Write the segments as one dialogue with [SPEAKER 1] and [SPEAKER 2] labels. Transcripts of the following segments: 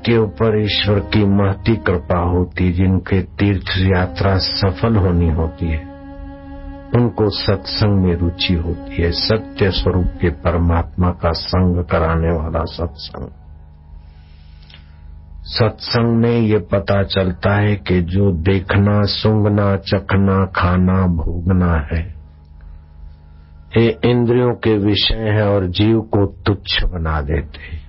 [SPEAKER 1] जिनके ऊपर ईश्वर की महती कृपा होती, जिनके तीर्थ यात्रा सफल होनी होती है, उनको सत्संग में रुचि होती है। सत्य स्वरूप के परमात्मा का संग कराने वाला सत्संग। सत्संग में ये पता चलता है कि जो देखना, सूंघना, चखना, खाना, भोगना है, ये इंद्रियों के विषय है और जीव को तुच्छ बना देते हैं।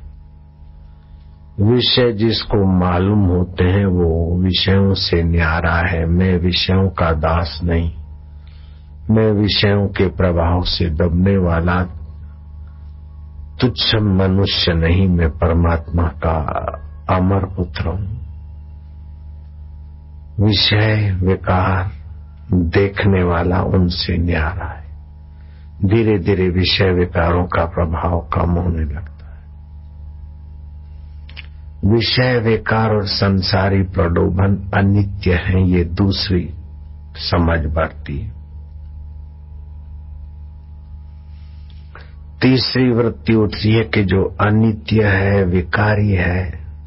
[SPEAKER 1] विषय जिसको मालूम होते हैं वो विषयों से न्यारा है। मैं विषयों का दास नहीं, मैं विषयों के प्रभाव से दबने वाला तुच्छ मनुष्य नहीं, मैं परमात्मा का अमर पुत्र हूं। विषय विकार देखने वाला उनसे न्यारा है। धीरे धीरे विषय विकारों का प्रभाव कम होने लगता है। विषय विकार और संसारी प्रलोभन अनित्य हैं, ये दूसरी समझ बढ़ती है। तीसरी वृत्ति उठती है कि जो अनित्य है, विकारी है,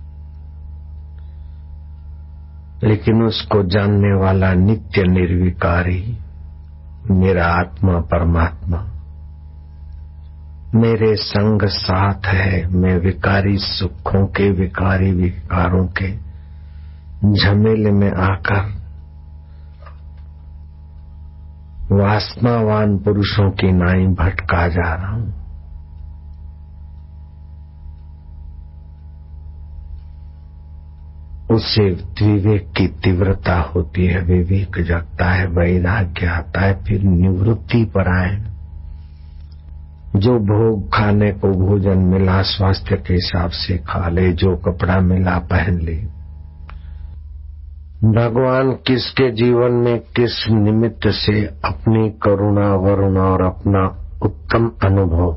[SPEAKER 1] लेकिन उसको जानने वाला नित्य निर्विकारी मेरा आत्मा परमात्मा मेरे संग साथ है। मैं विकारी सुखों के, विकारी विकारों के झमेले में आकर वासनावान पुरुषों की नाई भटका जा रहा हूं। उससे विवेक की तीव्रता होती है, विवेक जगता है, वैराग्य आता है, फिर निवृत्ति पर आए। जो भोग खाने को भोजन मिला स्वास्थ्य के हिसाब से खा ले, जो कपड़ा मिला पहन ले। भगवान किसके जीवन में किस निमित्त से अपनी करुणा वरुणा और अपना उत्तम अनुभव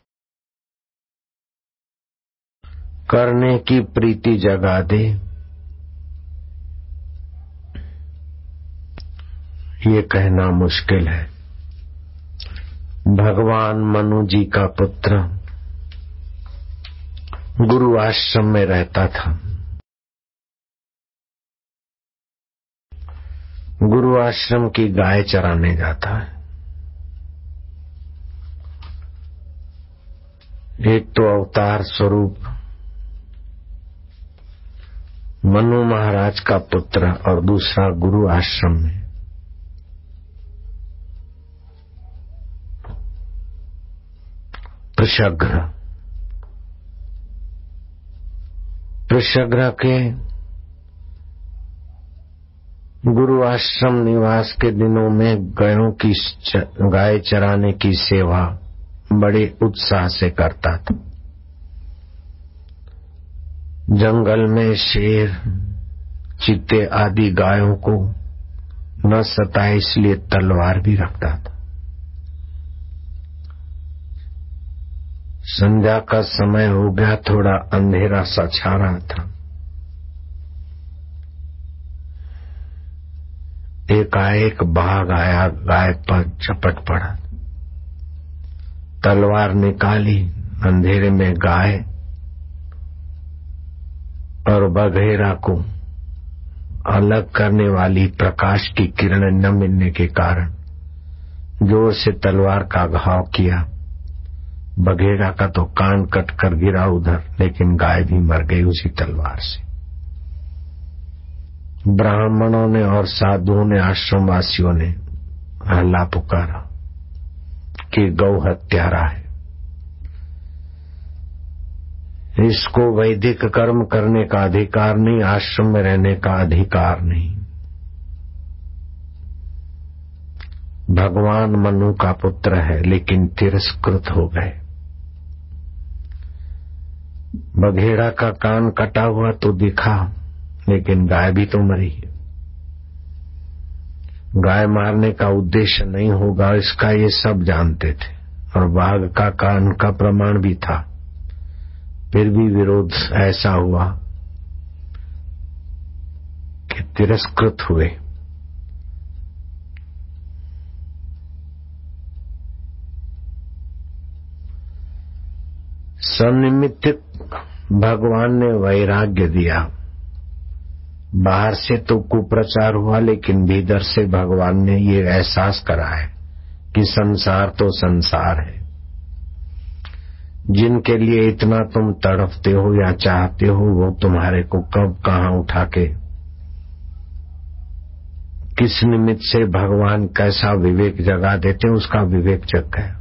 [SPEAKER 1] करने की प्रीति जगा दे, ये कहना मुश्किल है। भगवान मनु जी का पुत्र गुरु आश्रम में रहता था। गुरु आश्रम की गाय चराने जाता है। एक तो अवतार स्वरूप मनु महाराज का पुत्र और दूसरा गुरु आश्रम में। वृषघ्र के गुरु आश्रम निवास के दिनों में गाय चराने की सेवा बड़े उत्साह से करता था। जंगल में शेर, चीते आदि गायों को न सताए इसलिए तलवार भी रखता था। संध्या का समय हो गया, थोड़ा अंधेरा सा छा रहा था। एकाएक बाघ आया, गाय पर झपट पड़ा, तलवार निकाली। अंधेरे में गाय और बघेरा को अलग करने वाली प्रकाश की किरण न मिलने के कारण जोर से तलवार का घाव किया। बघेरा का तो कान कट कर गिरा उधर, लेकिन गाय भी मर गई उसी तलवार से। ब्राह्मणों ने और साधुओं ने, आश्रमवासियों ने हल्ला पुकारा कि गौ हत्यारा है, इसको वैदिक कर्म करने का अधिकार नहीं, आश्रम में रहने का अधिकार नहीं। भगवान मनु का पुत्र है लेकिन तिरस्कृत हो गए। बघेड़ा का कान कटा हुआ तो दिखा, लेकिन गाय भी तो मरी है। गाय मारने का उद्देश्य नहीं होगा इसका ये सब जानते थे, और बाघ का कान का प्रमाण भी था। फिर भी विरोध ऐसा हुआ कि तिरस्कृत हुए। सन्निमित्त भगवान ने वैराग्य दिया। बाहर से तो कुप्रचार हुआ, लेकिन भीतर से भगवान ने ये एहसास कराया कि संसार तो संसार है। जिनके लिए इतना तुम तड़पते हो या चाहते हो, वो तुम्हारे को कब कहाँ उठा के किस निमित्त से भगवान कैसा विवेक जगा देते हैं, उसका विवेक जग गया।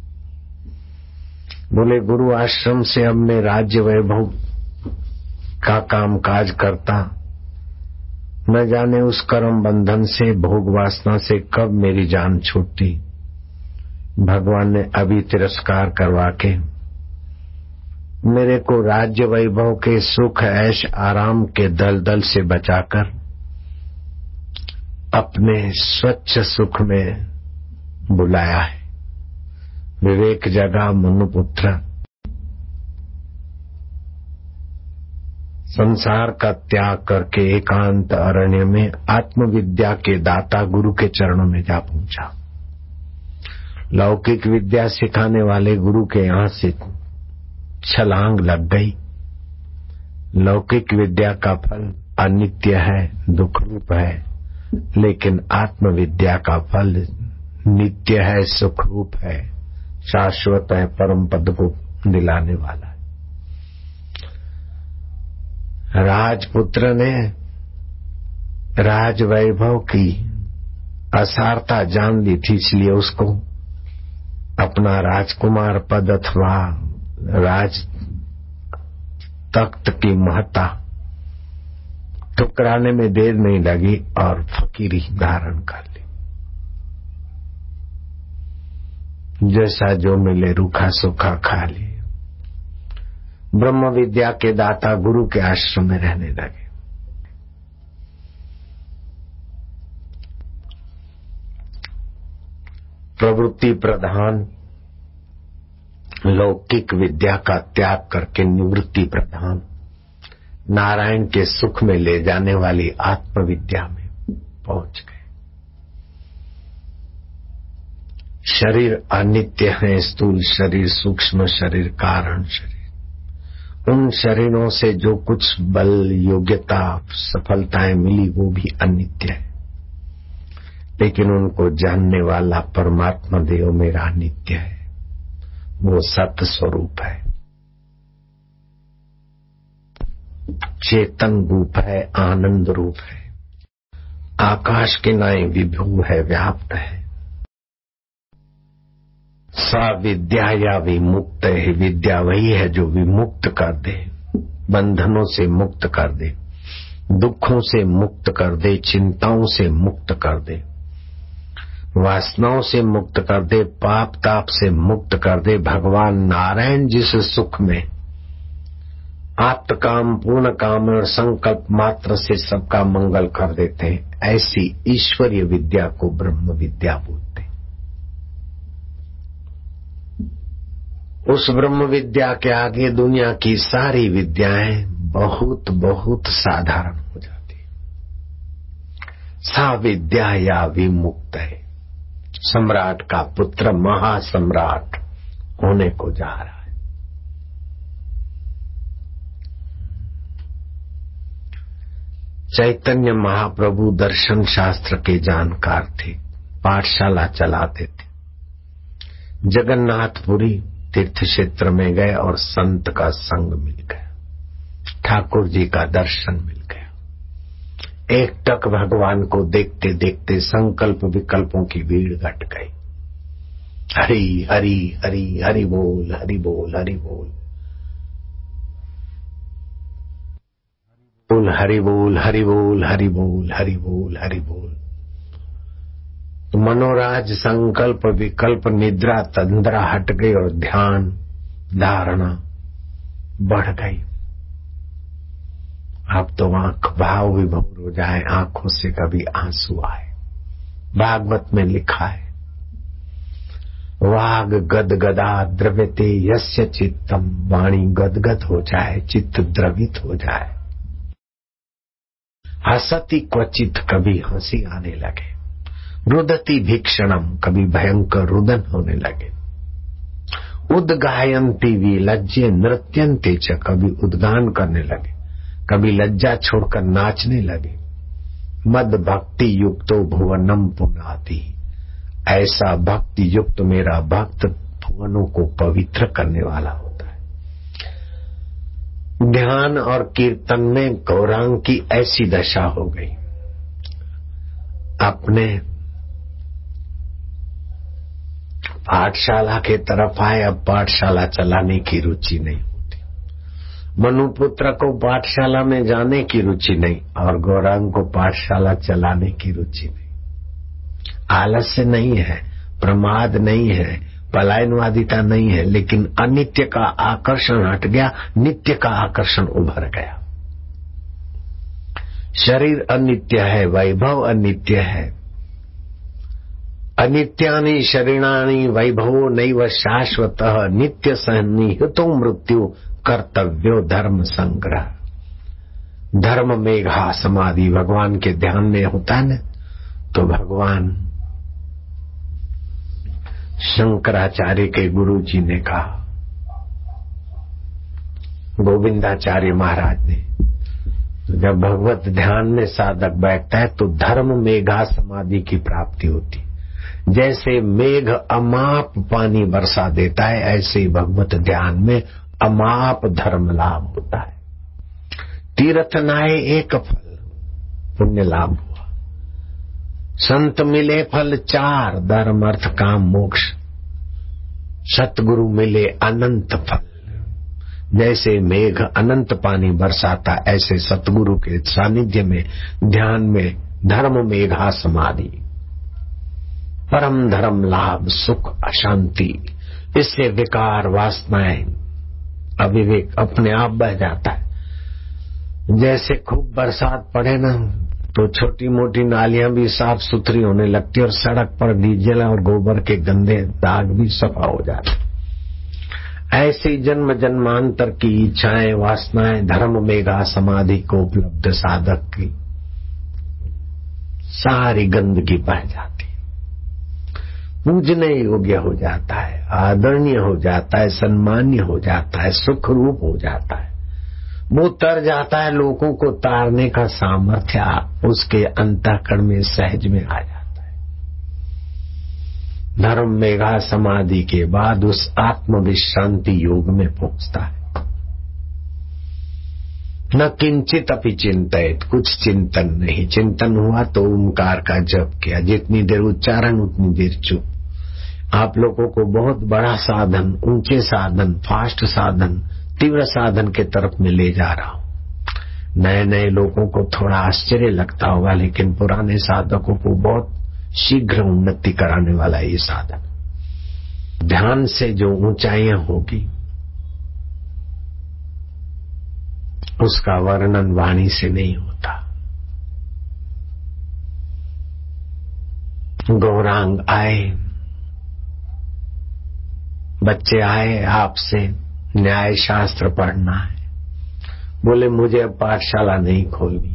[SPEAKER 1] बोले गुरु आश्रम से अब मैं राज्य वैभव का काम काज करता, न जाने उस कर्म बंधन से, भोग वासना से कब मेरी जान छूटती। भगवान ने अभी तिरस्कार करवा के मेरे को राज्य वैभव के सुख ऐश आराम के दलदल से बचाकर अपने स्वच्छ सुख में बुलाया है। विवेक जगा मनुपुत्र, संसार का त्याग करके एकांत अरण्य में आत्मविद्या के दाता गुरु के चरणों में जा पहुंचा। लौकिक विद्या सिखाने वाले गुरु के यहां से छलांग लग गई। लौकिक विद्या का फल अनित्य है, दुख रूप है, लेकिन आत्मविद्या का फल नित्य है, सुख रूप है, शाश्वत है, परम पद को दिलाने वाला है। राजपुत्र ने राज वैभव की असारता जान ली थी, इसलिए उसको अपना राजकुमार पद अथवा राज तख्त की महत्ता ठुकराने में देर नहीं लगी और फकीरी धारण कर ली। जैसा जो मिले रूखा सूखा खा लिए। ब्रह्म विद्या के दाता गुरु के आश्रम में रहने लगे। प्रवृत्ति प्रधान लौकिक विद्या का त्याग करके निवृत्ति प्रधान नारायण के सुख में ले जाने वाली आत्मविद्या में पहुंच गए। शरीर अनित्य है, स्थूल शरीर, सूक्ष्म शरीर, कारण शरीर। उन शरीरों से जो कुछ बल, योग्यता, सफलताएं मिली वो भी अनित्य है, लेकिन उनको जानने वाला परमात्मा देव मेरा नित्य है, वो सत स्वरूप है, चेतन रूप है, आनंद रूप है, आकाश के नाई विभू है, व्याप्त है। सा विद्या या विमुक्त है। विद्या वही है जो विमुक्त कर दे, बंधनों से मुक्त कर दे, दुखों से मुक्त कर दे, चिंताओं से मुक्त कर दे, वासनाओं से मुक्त कर दे, पाप ताप से मुक्त कर दे। भगवान नारायण जिस सुख में आप्त काम, पूर्ण काम और संकल्प मात्र से सबका मंगल कर देते हैं, ऐसी ईश्वरीय विद्या को ब्रह्म विद्या बोलते हैं। उस ब्रह्म विद्या के आगे दुनिया की सारी विद्याएं बहुत बहुत साधारण हो जाती। सा विद्या या विमुक्त है। सम्राट का पुत्र महासम्राट होने को जा रहा है। चैतन्य महाप्रभु दर्शन शास्त्र के जानकार थे, पाठशाला चलाते थे। जगन्नाथपुरी तीर्थ क्षेत्र में गए और संत का संग मिल गया, ठाकुर जी का दर्शन मिल गया। एक टक भगवान को देखते देखते संकल्प विकल्पों की भीड़ घट गई। हरि हरि हरि हरि बोल, हरि बोल, हरि बोल, बोल हरि बोल, हरि बोल, हरि बोल, हरि बोल, हरि बोल। मनोराज, संकल्प, विकल्प, निद्रा, तंद्रा हट गई और ध्यान, धारणा बढ़ गई। अब तो आंख भाव विभोर हो जाए, आंखों से कभी आंसू आए। भागवत में लिखा है, वाग गद गदा द्रव्यते यस्य चित्तम। वाणी गदगद हो जाए, चित्त द्रवित हो जाए। हसती क्वचित, कभी हंसी आने लगे। रुदती भीक्षणम, कभी भयंकर रुदन होने लगे। उद्गायन्ति विलज्जे नृत्यन्ते च, कभी उद्गान करने लगे, कभी लज्जा छोड़कर नाचने लगे। मद भक्ति युक्तो भुवनम पुनाति, ऐसा भक्ति युक्त मेरा भक्त भुवनों को पवित्र करने वाला होता है। ध्यान और कीर्तन में गौरांग की ऐसी दशा हो गई। अपने पाठशाला के तरफ आए, अब पाठशाला चलाने की रुचि नहीं होती। मनुपुत्र को पाठशाला में जाने की रुचि नहीं और गौरांग को पाठशाला चलाने की रुचि नहीं। आलस्य नहीं है, प्रमाद नहीं है, पलायनवादिता नहीं है, लेकिन अनित्य का आकर्षण हट गया, नित्य का आकर्षण उभर गया। शरीर अनित्य है, वैभव अनित्य है। अनित्यानि शरीराणि वैभवो नैव शाश्वतः, नित्य सन्निहितो मृत्यु कर्तव्यो धर्म संग्रह। धर्म मेघा समाधि भगवान के ध्यान में होता है न, तो भगवान शंकराचार्य के गुरु जी ने कहा, गोविंदाचार्य महाराज ने, तो जब भगवत ध्यान में साधक बैठता है तो धर्म मेघा समाधि की प्राप्ति होती। जैसे मेघ अमाप पानी बरसा देता है, ऐसे ही भगवत ध्यान में अमाप धर्म लाभ होता है। तीर्थ नाए एक फल, पुण्य लाभ हुआ। संत मिले फल चार, धर्म अर्थ काम मोक्ष। सतगुरु मिले अनंत फल। जैसे मेघ अनंत पानी बरसाता, ऐसे सतगुरु के सानिध्य में ध्यान में धर्म मेघा समाधि, परम धर्म लाभ, सुख अशांति। इससे विकार वासनाएं अविवेक अपने आप बह जाता है। जैसे खूब बरसात पड़े ना तो छोटी मोटी नालियां भी साफ सुथरी होने लगती और सड़क पर डीजल और गोबर के गंदे दाग भी सफा हो जाते। ऐसी जन्म जन्मांतर की इच्छाएं वासनाएं धर्म मेघा समाधि को उपलब्ध साधक की सारी गंदगी बह जाती, पूजने योग्य हो जाता है, आदरणीय हो जाता है, सम्मान्य हो जाता है, सुख रूप हो जाता है। वो तर जाता है, लोगों को तारने का सामर्थ्य उसके अंतःकरण में सहज में आ जाता है। धर्म मेघा समाधि के बाद उस आत्म विश्रांति योग में पहुंचता है। न किंचित अपि चिंतित, कुछ चिंतन नहीं। चिंतन हुआ तो ओंकार का जप किया, जितनी देर उच्चारण उतनी देर चुप। आप लोगों को बहुत बड़ा साधन, ऊंचे साधन, फास्ट साधन, तीव्र साधन के तरफ में ले जा रहा हूं। नए नए लोगों को थोड़ा आश्चर्य लगता होगा, लेकिन पुराने साधकों को बहुत शीघ्र उन्नति कराने वाला ये साधन। ध्यान से जो ऊंचाइयां होगी उसका वर्णन वाणी से नहीं होता। गौरांग आए, बच्चे आए, आपसे न्याय शास्त्र पढ़ना है। बोले मुझे अब पाठशाला नहीं खोलनी,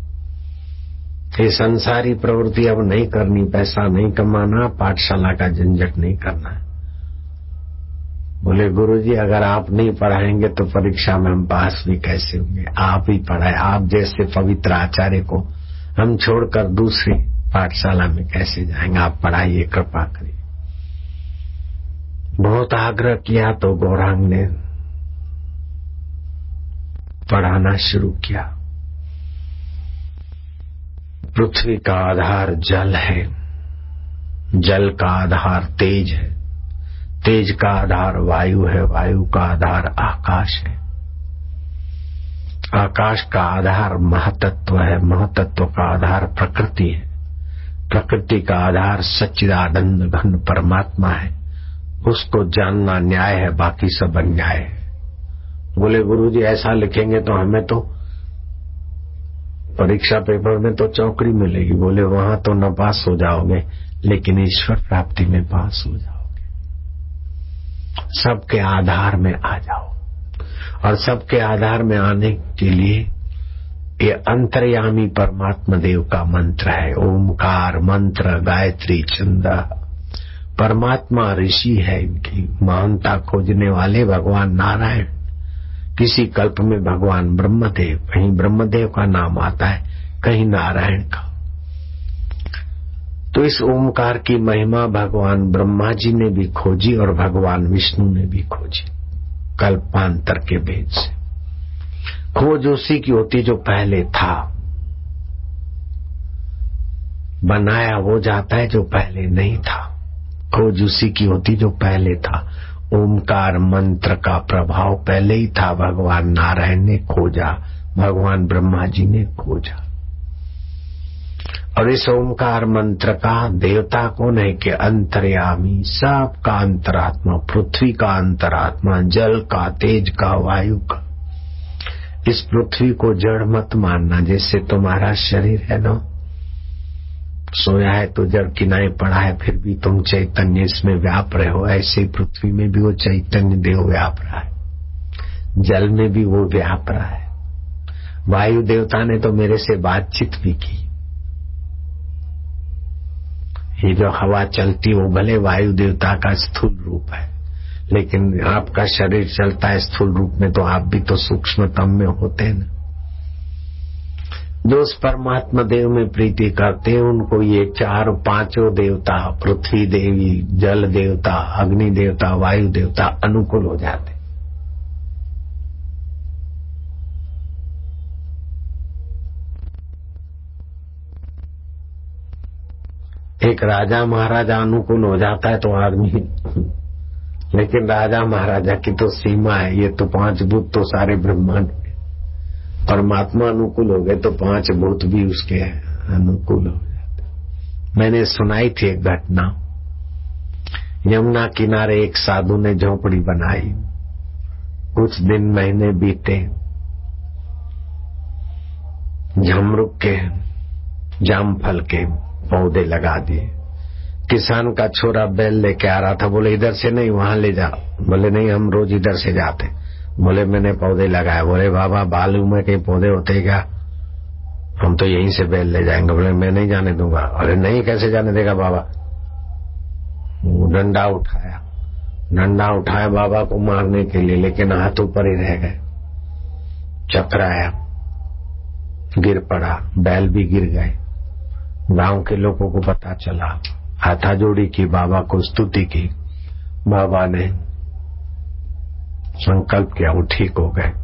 [SPEAKER 1] ये संसारी प्रवृत्ति अब नहीं करनी, पैसा नहीं कमाना, पाठशाला का झंझट नहीं करना है। बोले गुरुजी अगर आप नहीं पढ़ाएंगे तो परीक्षा में हम पास भी कैसे होंगे? आप ही पढ़ाए, आप जैसे पवित्र आचार्य को हम छोड़कर दूसरी पाठशाला में कैसे जाएंगे? आप पढ़ाइए, कृपा करिए। बहुत आग्रह किया तो गौरांग ने पढ़ाना शुरू किया। पृथ्वी का आधार जल है, जल का आधार तेज है, तेज का आधार वायु है, वायु का आधार आकाश है, आकाश का आधार महतत्व है, महतत्व का आधार प्रकृति है, प्रकृति का आधार सच्चिदानंद घन परमात्मा है। उसको जानना न्याय है, बाकी सब अन्याय है। बोले गुरुजी ऐसा लिखेंगे तो हमें तो परीक्षा पेपर में तो चौकड़ी मिलेगी। बोले वहां तो न पास हो जाओगे, लेकिन ईश्वर प्राप्ति में पास हो जाओगे। सबके आधार में आ जाओ, और सबके आधार में आने के लिए ये अंतर्यामी परमात्मा देव का मंत्र है। ओमकार मंत्र, गायत्री छंद, परमात्मा ऋषि है, इनकी महानता खोजने वाले भगवान नारायण। किसी कल्प में भगवान ब्रह्मदेव, कहीं ब्रह्मदेव का नाम आता है, कहीं नारायण का। तो इस ओमकार की महिमा भगवान ब्रह्मा जी ने भी खोजी और भगवान विष्णु ने भी खोजी, कल्पांतर के भेद से। खोज उसी की होती जो पहले था, बनाया वो जाता है जो पहले नहीं था। खोज उसी की होती जो पहले था। ओमकार मंत्र का प्रभाव पहले ही था, भगवान नारायण ने खोजा, भगवान ब्रह्मा जी ने खोजा। और इस ओमकार मंत्र का देवता कौन है कि अंतर्यामी, सबका अंतरात्मा, पृथ्वी का अंतरात्मा, जल का, तेज का, वायु का। इस पृथ्वी को जड़ मत मानना, जैसे तुम्हारा शरीर है ना, सोया है तो जड़ किनारे पड़ा है, फिर भी तुम चैतन्य इसमें व्याप रहे हो, ऐसे पृथ्वी में भी वो चैतन्य देव व्याप रहा है, जल में भी वो व्याप रहा है। वायु देवता ने तो मेरे से बातचीत भी की। ये जो हवा चलती वो भले वायु देवता का स्थूल रूप है, लेकिन आपका शरीर चलता है स्थूल रूप में, तो आप भी तो सूक्ष्मतम में होते हैं ना। जो उस परमात्मा देव में प्रीति करते हैं उनको ये चार पांचों देवता, पृथ्वी देवी, जल देवता, अग्नि देवता, वायु देवता अनुकूल हो जाते। एक राजा महाराजा अनुकूल हो जाता है तो आदमी, लेकिन राजा महाराजा की तो सीमा है, ये तो पांच भूत तो सारे ब्रह्मांड में, परमात्मा अनुकूल हो गए तो पांच भूत भी उसके अनुकूल हो जाते। मैंने सुनाई थी एक घटना, यमुना किनारे एक साधु ने झोपड़ी बनाई, कुछ दिन महीने बीते, झमरुक के, जामफल के पौधे लगा दिए। किसान का छोरा बैल लेके आ रहा था, बोले इधर से नहीं वहां ले जा, बोले नहीं हम रोज इधर से जाते, बोले मैंने पौधे लगाए, बोले बाबा बालू में कहीं पौधे होते क्या, हम तो यहीं से बैल ले जाएंगे, बोले मैं नहीं जाने दूंगा। अरे नहीं कैसे जाने देगा बाबा, डंडा उठाया बाबा को मारने के लिए, लेकिन हाथ ऊपर ही रह गए, चकराया, गिर पड़ा, बैल भी गिर गए। गांव के लोगों को पता चला, हाथाजोड़ी की, बाबा को स्तुति की, बाबा ने संकल्प किया, वो ठीक हो गए।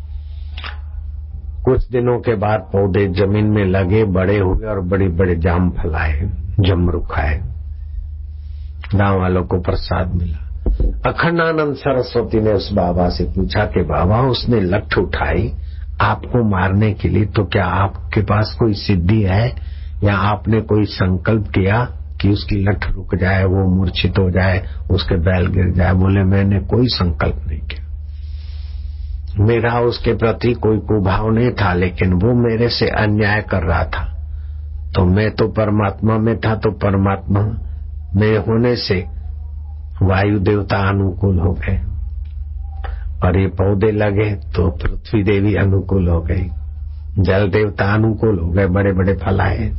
[SPEAKER 1] कुछ दिनों के बाद पौधे जमीन में लगे, बड़े हुए और बड़े बड़े जाम फलाए, जमरुख आए, गांव वालों को प्रसाद मिला। अखंडानंद सरस्वती ने उस बाबा से पूछा कि बाबा उसने लठ उठाई आपको मारने के लिए, तो क्या आपके पास कोई सिद्धि है या आपने कोई संकल्प किया कि उसकी लठ रुक जाए, वो मूर्छित हो जाए, उसके बैल गिर जाए? बोले मैंने कोई संकल्प नहीं किया, मेरा उसके प्रति कोई कुभाव नहीं था, लेकिन वो मेरे से अन्याय कर रहा था, तो मैं तो परमात्मा में था, तो परमात्मा में होने से वायु देवता अनुकूल हो गए और ये पौधे लगे तो पृथ्वी देवी अनुकूल हो गई, जल देवता अनुकूल हो गए, बड़े बड़े फल आए।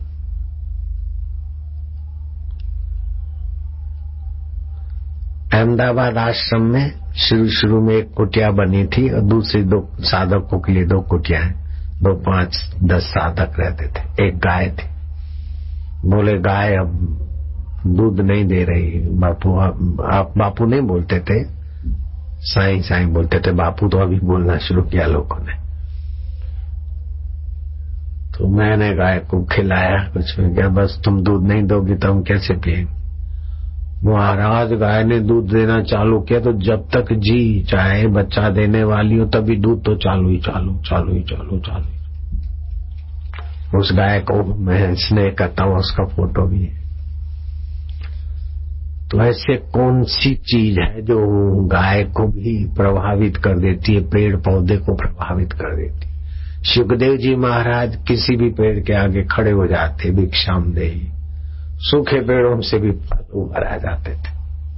[SPEAKER 1] अहमदाबाद आश्रम में शुरू में एक कुटिया बनी थी और दूसरी दो साधकों के लिए दो कुटिया है, 2, 5, 10 साधक रहते थे। एक गाय थी, बोले गाय अब दूध नहीं दे रही बापू, आप बापू नहीं बोलते थे, साईं साईं बोलते थे, बापू तो अभी बोलना शुरू किया लोगों ने। तो मैंने गाय को खिलाया, कुछ में क्या, बस तुम दूध नहीं दोगी तो हम कैसे पिएंगे? महाराज गाय ने दूध देना चालू किया तो जब तक जी चाहे बच्चा देने वाली हो तभी दूध तो चालू ही। उस गाय को मैं स्नेह करता हूँ, उसका फोटो भी है। तो ऐसे कौन सी चीज है जो गाय को भी प्रभावित कर देती है, पेड़ पौधे को प्रभावित कर देती? सुखदेव जी महाराज किसी भी पेड़ के आगे खड़े हो जाते, भिक्षाम देहि, सूखे पेड़ों से भी फल उभर आ जाते थे।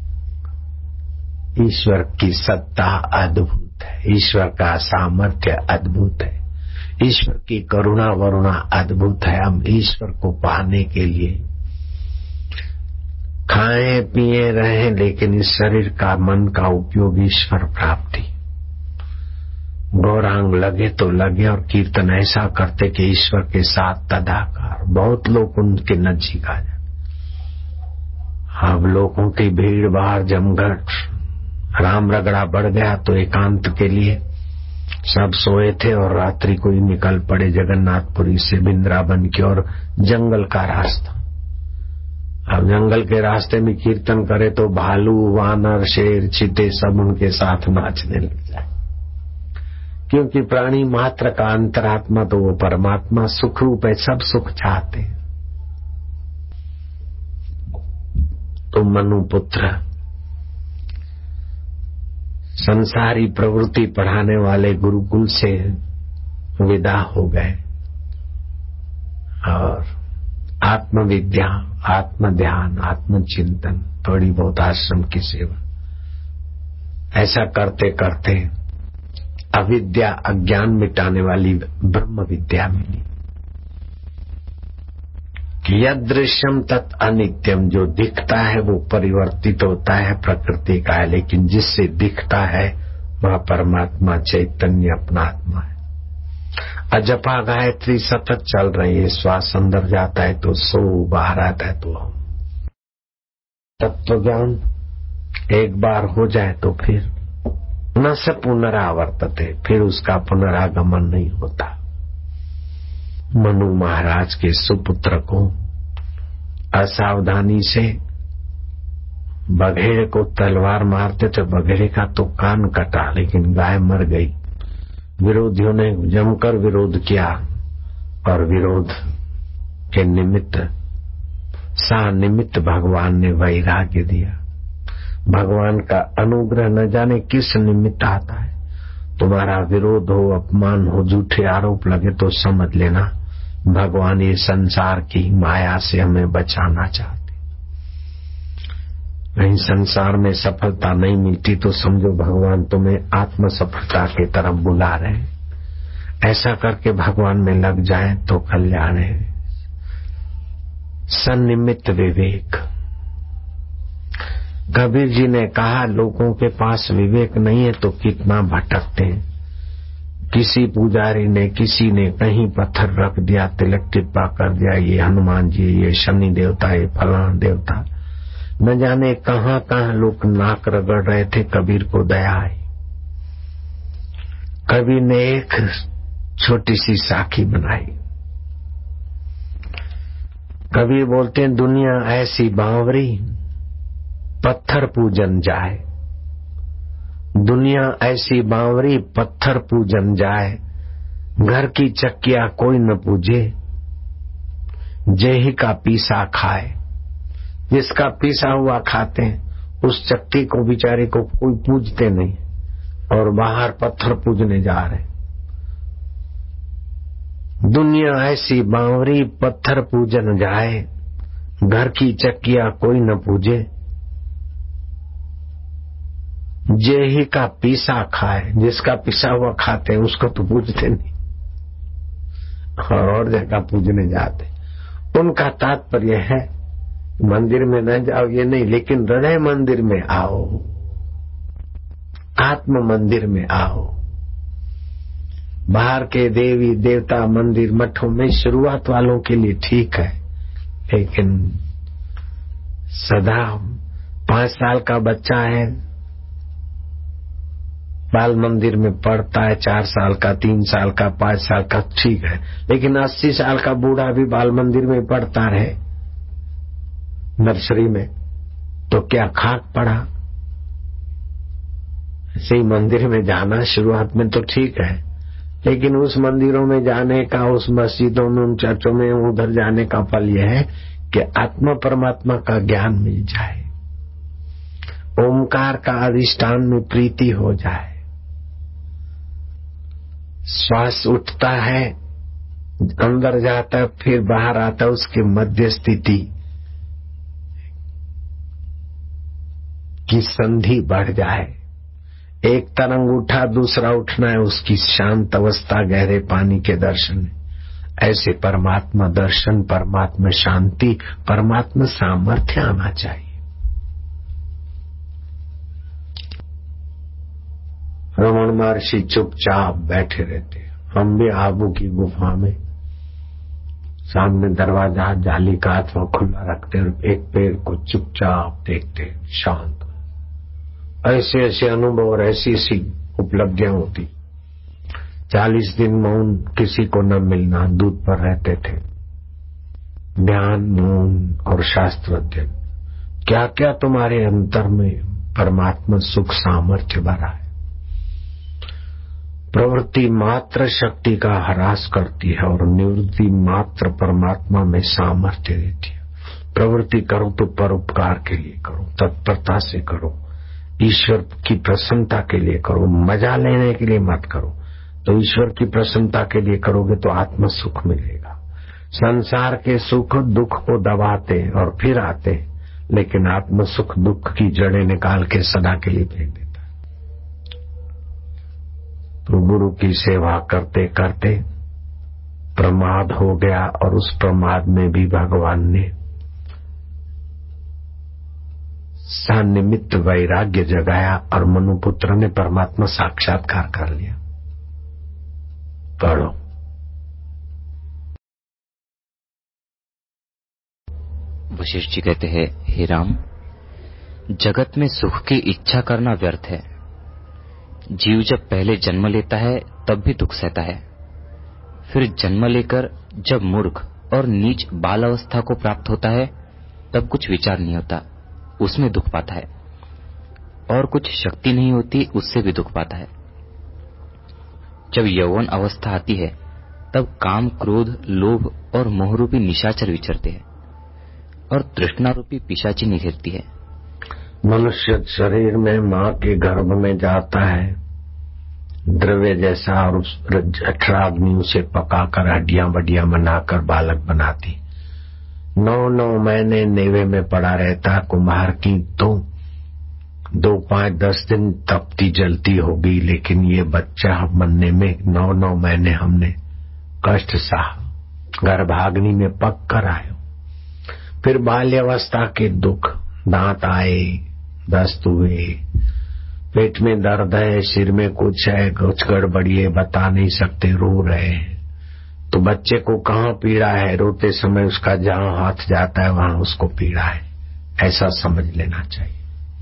[SPEAKER 1] ईश्वर की सत्ता अद्भुत है, ईश्वर का सामर्थ्य अद्भुत है, ईश्वर की करुणा वरुणा अद्भुत है। हम ईश्वर को पाने के लिए खाएं पिए रहें, लेकिन इस शरीर का मन का उपयोग ईश्वर प्राप्ति। गौरांग लगे तो लगे और कीर्तन ऐसा करते कि ईश्वर के साथ तदाकार। बहुत लोग उनके नजीक आ जाते। अब लोगों की भीड़ भाड़ जमघट, राम रगड़ा बढ़ गया तो एकांत के लिए सब सोए थे और रात्रि को ही निकल पड़े जगन्नाथपुरी से वृंदावन की ओर। जंगल का रास्ता, अब जंगल के रास्ते में कीर्तन करे तो भालू, वानर, शेर, चीते सब उनके साथ नाचने लग जाए, क्योंकि प्राणी मात्र का अंतरात्मा तो वो परमात्मा सुख रूप है, सब सुख चाहते हैं। तो मनु पुत्र संसारी प्रवृत्ति पढ़ाने वाले गुरुकुल से विदा हो गए और आत्मविद्या, आत्म ध्यान, आत्मचिंतन, थोड़ी बहुत आश्रम की सेवा, ऐसा करते करते अविद्या अज्ञान मिटाने वाली ब्रह्म विद्या मिली कि यदृश्यम तत् अनित्यम। जो दिखता है वो परिवर्तित होता है, प्रकृति का है, लेकिन जिससे दिखता है वह परमात्मा चैतन्य अपना आत्मा है। अजपा गायत्री सतत चल रही है, श्वास अंदर जाता है तो सो, बाहर आता है तो हम। तत्व ज्ञान एक बार हो जाए तो फिर न से पुनरावर्तते, फिर उसका पुनरागमन नहीं होता। मनु महाराज के सुपुत्र को असावधानी से बघेड़े को तलवार मारते तो बघेड़े का तो कान कटा, लेकिन गाय मर गई। विरोधियों ने जमकर विरोध किया और विरोध के निमित्त सानिमित्त भगवान ने वैराग्य दिया। भगवान का अनुग्रह न जाने किस निमित्त आता है। तुम्हारा विरोध हो, अपमान हो, झूठे आरोप लगे तो समझ लेना भगवान ये संसार की माया से हमें बचाना चाहते। कहीं संसार में सफलता नहीं मिलती तो समझो भगवान तुम्हें आत्म सफलता की तरफ बुला रहे हैं। ऐसा करके भगवान में लग जाए तो कल्याण है। सन्निमित्त विवेक। कबीर जी ने कहा लोगों के पास विवेक नहीं है तो कितना भटकते हैं। किसी पुजारी ने, किसी ने कहीं पत्थर रख दिया, तिलक टिप्पा कर दिया, ये हनुमान जी, ये शनि देवता, ये फलाना देवता, न जाने कहां कहां लोग नाक रगड़ रहे थे। कबीर को दया आई। कबीर ने एक छोटी सी साखी बनाई। कबीर बोलते हैं दुनिया ऐसी बावरी पत्थर पूजन जाए, दुनिया ऐसी बावरी पत्थर पूजन जाए, घर की चक्किया कोई न पूजे, जेही का पीसा खाए। जिसका पीसा हुआ खाते हैं उस चक्की को बेचारे को कोई पूजते नहीं और बाहर पत्थर पूजने जा रहे। दुनिया ऐसी बावरी पत्थर पूजन जाए, घर की चक्किया कोई न पूजे, जे ही का पीसा खाए। जिसका पिसा हुआ खाते हैं उसको तो पूजते नहीं और जगह पूजने जाते। उनका तात्पर्य है मंदिर में न जाओ ये नहीं, लेकिन हृदय मंदिर में आओ, आत्म मंदिर में आओ। बाहर के देवी देवता मंदिर मठों में शुरुआत वालों के लिए ठीक है, लेकिन सदा 5 साल का बच्चा है बाल मंदिर में पढ़ता है, 4 साल का, 3 साल का, 5 साल का, ठीक है, लेकिन 80 साल का बूढ़ा भी बाल मंदिर में पढ़ता रहे नर्सरी में तो क्या खाक पड़ा। ऐसे ही मंदिर में जाना शुरुआत में तो ठीक है, लेकिन उस मंदिरों में जाने का, उस मस्जिदों में, उन चर्चों में उधर जाने का फल यह है कि आत्मा परमात्मा का ज्ञान मिल जाए, ओमकार का अधिष्ठान में प्रीति हो जाए, श्वास उठता है अंदर जाता है फिर बाहर आता है, उसकी मध्य स्थिति की संधि बढ़ जाए। एक तरंग उठा दूसरा उठना है, उसकी शांत अवस्था गहरे पानी के दर्शन। ऐसे परमात्मा दर्शन, परमात्मा शांति, परमात्मा सामर्थ्य आना चाहिए। महर्षि चुपचाप बैठे रहते। हम भी आबू की गुफा में सामने दरवाजा जाली का अथवा खुला रखते और एक पेड़ को चुपचाप देखते, शांत। ऐसे ऐसे अनुभव और ऐसी ऐसी उपलब्धियां होती। 40 दिन मौन, किसी को न मिलना, दूध पर रहते थे, ध्यान, मौन और शास्त्र अध्ययन। क्या क्या तुम्हारे अंतर में परमात्मा सुख सामर्थ्य भरा है। प्रवृत्ति मात्र शक्ति का ह्रास करती है और निवृत्ति मात्र परमात्मा में सामर्थ्य देती है। प्रवृत्ति करो तो परोपकार के लिए करो, तत्परता से करो, ईश्वर की प्रसन्नता के लिए करो, मजा लेने के लिए मत करो। तो ईश्वर की प्रसन्नता के लिए करोगे तो आत्म सुख मिलेगा। संसार के सुख दुख को दबाते और फिर आते, लेकिन आत्म सुख दुख की जड़ें निकाल के सदा के लिए फेंक देता है। तो गुरु की सेवा करते करते प्रमाद हो गया और उस प्रमाद में भी भगवान ने सानिमित्त वैराग्य जगाया और मनुपुत्र ने परमात्मा साक्षात्कार कर लिया। पढ़ो।
[SPEAKER 2] वशिष्ठ जी कहते हैं, हे राम, जगत में सुख की इच्छा करना व्यर्थ है। जीव जब पहले जन्म लेता है तब भी दुख सहता है, फिर जन्म लेकर जब मूर्ख और नीच बाल अवस्था को प्राप्त होता है तब कुछ विचार नहीं होता, उसमें दुख पाता है, और कुछ शक्ति नहीं होती, उससे भी दुख पाता है। जब यौवन अवस्था आती है तब काम, क्रोध, लोभ और मोह रूपी निशाचर विचरते हैं और तृष्णा रूपी पिशाची निघेरती है।
[SPEAKER 1] मनुष्य शरीर में माँ के गर्भ में जाता है द्रव्य जैसा, और उस 18 अग्नि उसे पकाकर हड्डियां बड्डियां बनाकर बालक बनाती। 9 महीने नेवे में पड़ा रहता। कुम्हार की तो 2, 5, 10 दिन तपती जलती होगी, लेकिन ये बच्चा बनने में 9 महीने हमने कष्ट सहा, गर्भाग्नि में पक कर आयो। फिर बाल्यावस्था के दुख, दांत आए, दस्त हुए, पेट में दर्द है, सिर में कुछ है, कुछ गड़बड़ी है, बता नहीं सकते, रो रहे हैं। तो बच्चे को कहाँ पीड़ा है, रोते समय उसका जहां हाथ जाता है वहां उसको पीड़ा है, ऐसा समझ लेना चाहिए।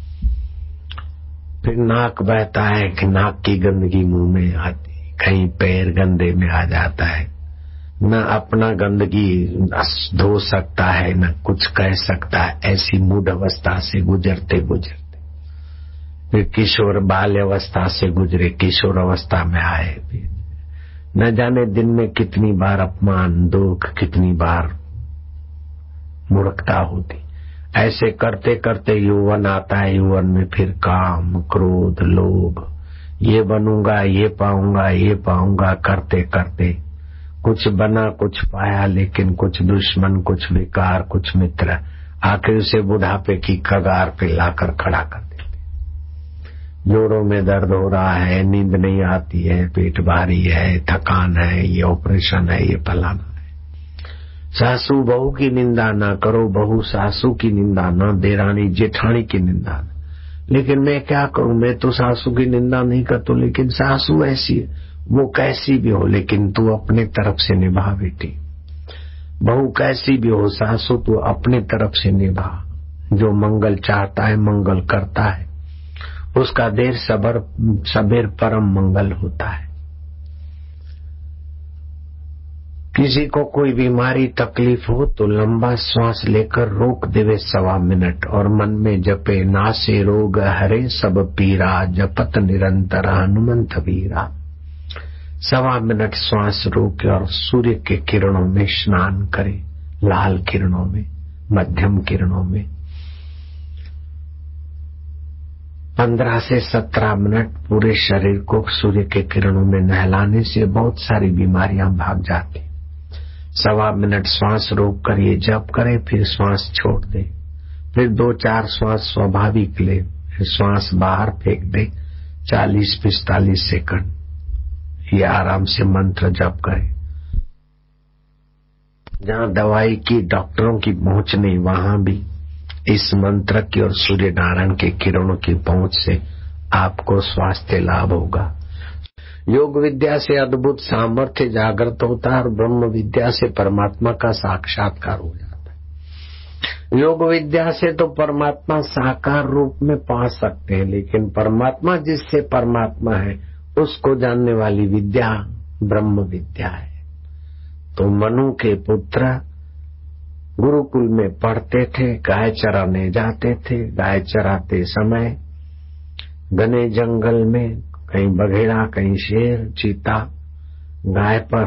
[SPEAKER 1] फिर नाक बहता है कि नाक की गंदगी मुंह में आती, कहीं पैर गंदे में आ जाता है, न अपना गंदगी धो सकता है न कुछ कह सकता है। ऐसी मूढ़ अवस्था से गुजरते गुजरते फिर किशोर बाल्यावस्था से गुजरे, किशोर अवस्था में आए, न जाने दिन में कितनी बार अपमान, दुख, कितनी बार मूर्खता होती। ऐसे करते करते यौवन आता है। यौवन में फिर काम, क्रोध, लोभ, ये बनूंगा, ये पाऊंगा करते करते कुछ बना, कुछ पाया, लेकिन कुछ दुश्मन, कुछ विकार, कुछ मित्र, आखिर उसे बुढ़ापे की कगार पे लाकर खड़ा कर देते। जोड़ों में दर्द हो रहा है, नींद नहीं आती है, पेट भारी है, थकान है, ये ऑपरेशन है, ये फलाना है। सासू बहू की निंदा ना करो, बहू सासू की निंदा ना, देरानी जेठानी की निंदा ना। लेकिन मैं क्या करूं, मैं तो सासू की निंदा नहीं करता, लेकिन सासू ऐसी है, वो कैसी भी हो, लेकिन तू अपने तरफ से निभा बेटी। बहू कैसी भी हो, सासू तू अपने तरफ से निभा। जो मंगल चाहता है मंगल करता है, उसका देर सबेर परम मंगल होता है। किसी को कोई बीमारी तकलीफ हो तो लंबा श्वास लेकर रोक देवे 1.25 मिनट और मन में जपे, नासे रोग हरे सब पीरा, जपत निरंतर हनुमंत वीरा। 1.25 मिनट श्वास रोके और सूर्य के किरणों में स्नान करे, लाल किरणों में, मध्यम किरणों में। 15 से 17 मिनट पूरे शरीर को सूर्य के किरणों में नहलाने से बहुत सारी बीमारियां भाग जाती। 1.25 मिनट श्वास रोक कर ये जप करे, फिर श्वास छोड़ दे, फिर 2-4 श्वास स्वाभाविक ले, फिर श्वास बाहर फेंक दे। 40-45 सेकंड ये आराम से मंत्र जप करे। जहाँ दवाई की, डॉक्टरों की पहुंच नहीं, वहां भी इस मंत्र की और सूर्य नारायण के किरणों की पहुंच से आपको स्वास्थ्य लाभ होगा। योग विद्या से अद्भुत सामर्थ्य जागृत होता है और ब्रह्म विद्या से परमात्मा का साक्षात्कार हो जाता है। योग विद्या से तो परमात्मा साकार रूप में पा सकते हैं, लेकिन परमात्मा जिससे परमात्मा है उसको जानने वाली विद्या ब्रह्म विद्या है। तो मनु के पुत्र गुरुकुल में पढ़ते थे, गाय चराने जाते थे। गाय चराते समय घने जंगल में कहीं बघेड़ा, कहीं शेर, चीता गाय पर